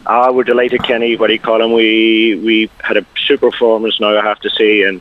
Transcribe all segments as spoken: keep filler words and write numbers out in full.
Ah, we're delighted, Kenny. What do you call him? We we had a super performance now, I have to say, and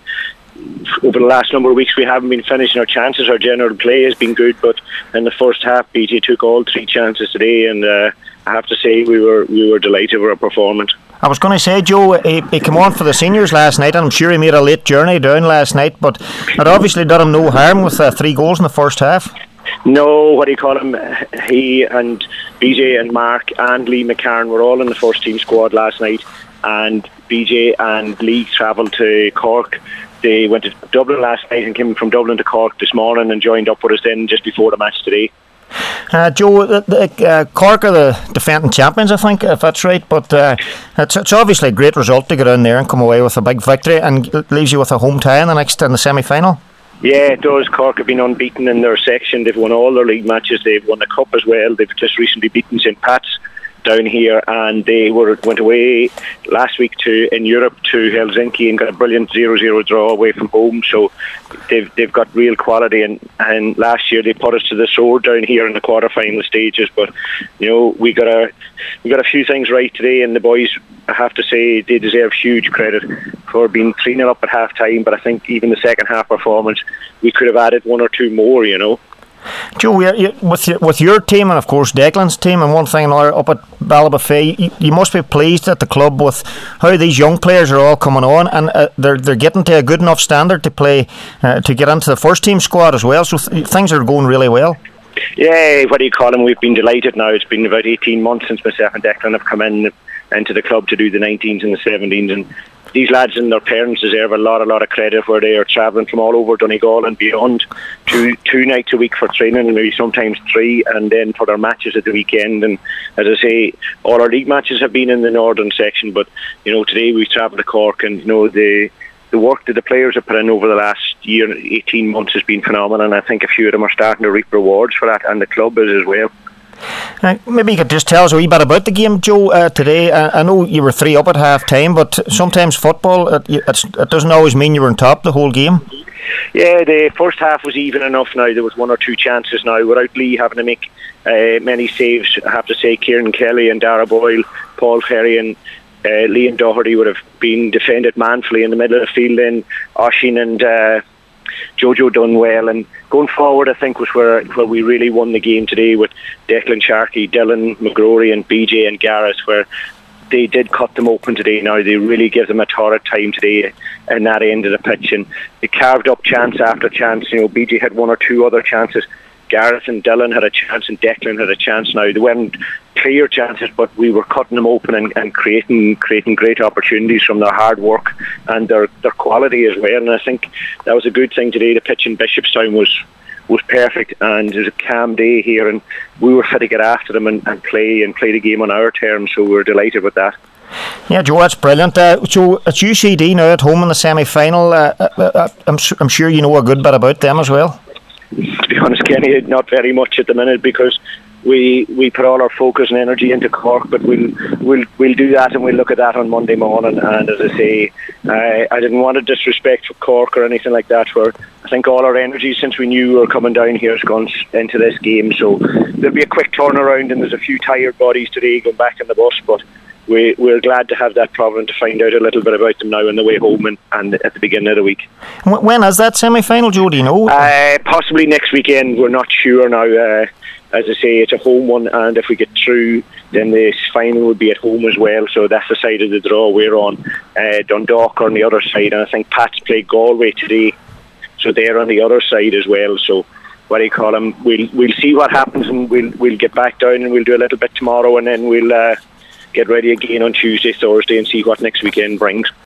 over the last number of weeks we haven't been finishing our chances. Our general play has been good, but in the first half B J took all three chances today, and uh, I have to say we were we were delighted with our performance. I was going to say, Joe, he, he came on for the seniors last night, and I'm sure he made a late journey down last night, but it obviously did him no harm with uh, three goals in the first half. No, what do you call him? He and B J and Mark and Lee McCarran were all in the first team squad last night, and B J and Lee travelled to Cork. They went to Dublin last night and came from Dublin to Cork this morning and joined up with us then just before the match today. Uh, Joe, the, the, uh, Cork are the defending champions, I think, if that's right, but uh, it's, it's obviously a great result to get in there and come away with a big victory, and it leaves you with a home tie in the next in the semi-final. Yeah, it does. Cork have been unbeaten in their section. They've won all their league matches. They've won the cup as well. They've just recently beaten Saint Pat's down here, and they were went away last week to in Europe to Helsinki and got a brilliant zero zero draw away from home. So they've they've got real quality, and, and last year they put us to the sword down here in the quarter final stages. But you know, we got a we got a few things right today, and the boys, I have to say, they deserve huge credit for being three nil up at half time. But I think even the second half performance, we could have added one or two more, you know. Joe, you, with your, with your team and of course Declan's team and one thing another up at Ballybofey, you, you must be pleased at the club with how these young players are all coming on, and uh, they're they're getting to a good enough standard to play uh, to get into the first team squad as well. So th- things are going really well. Yeah, what do you call them? We've been delighted now. It's been about eighteen months since myself and Declan have come in into the club to do the nineteens and the seventeens, and these lads and their parents deserve a lot, a lot of credit, where they are travelling from all over Donegal and beyond, two two nights a week for training, and maybe sometimes three, and then for their matches at the weekend. And as I say, all our league matches have been in the northern section, but you know, today we've travelled to Cork, and you know, the the work that the players have put in over the last year, eighteen months, has been phenomenal, and I think a few of them are starting to reap rewards for that, and the club is as well. Uh, maybe you could just tell us a wee bit about the game, Joe, uh, today. Uh, I know you were three up at half time, but sometimes football, it, it's, it doesn't always mean you were on top the whole game. Yeah, the first half was even enough now. There was one or two chances now without Lee having to make uh, many saves. I have to say Kieran Kelly and Dara Boyle, Paul Ferry and uh, Liam Doherty would have been defended manfully in the middle of the field. Then Oshin and uh, Jojo done well, and going forward I think was where where we really won the game today, with Declan Sharkey, Dylan McGrory and B J and Gareth, where they did cut them open today. Now they really give them a torrid time today in that end of the pitch, and they carved up chance after chance. You know, B J had one or two other chances, Gareth and Dylan had a chance, and Declan had a chance. Now they weren't clear chances, but we were cutting them open and, and creating creating great opportunities from their hard work and their, their quality as well. And I think that was a good thing today. The pitch in Bishopstown was was perfect, and it was a calm day here, and we were fit to get after them and, and play and play the game on our terms, so we were delighted with that. Yeah, Joe, that's brilliant. Uh, so it's U C D now at home in the semi-final. Uh, uh, uh, I'm, su- I'm sure you know a good bit about them as well. To be honest, Kenny, not very much at the minute, because we we put all our focus and energy into Cork, but we'll we'll we'll do that, and we'll look at that on Monday morning. And as I say, I, I didn't want to disrespect Cork or anything like that, where I think all our energy since we knew we were coming down here has gone into this game. So there'll be a quick turnaround, and there's a few tired bodies today going back in the bus, but we, we're glad to have that problem to find out a little bit about them now on the way home and, and at the beginning of the week. When is that semi-final, Joe, do you know? Uh, possibly next weekend, we're not sure now. Uh, as I say, it's a home one, and if we get through, then the final would be at home as well, so that's the side of the draw we're on. uh, Dundalk are on the other side, and I think Pats play Galway today, so they're on the other side as well. So what do you call them, we'll, we'll see what happens, and we'll, we'll get back down, and we'll do a little bit tomorrow, and then we'll uh, get ready again on Tuesday, Thursday, and see what next weekend brings.